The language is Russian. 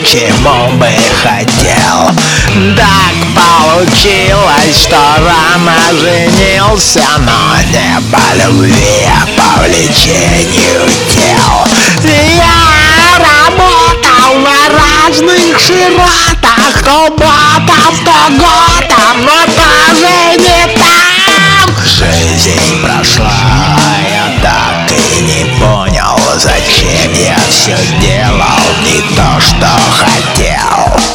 чему бы хотел. Так получилось, что рано женился, но не по любви, а по влечению тел. Я работал на разных широтах, то ботом, то готом, но тоже не там. Жизнь прошла, я так и не понял, зачем я все делал не то, что хотел.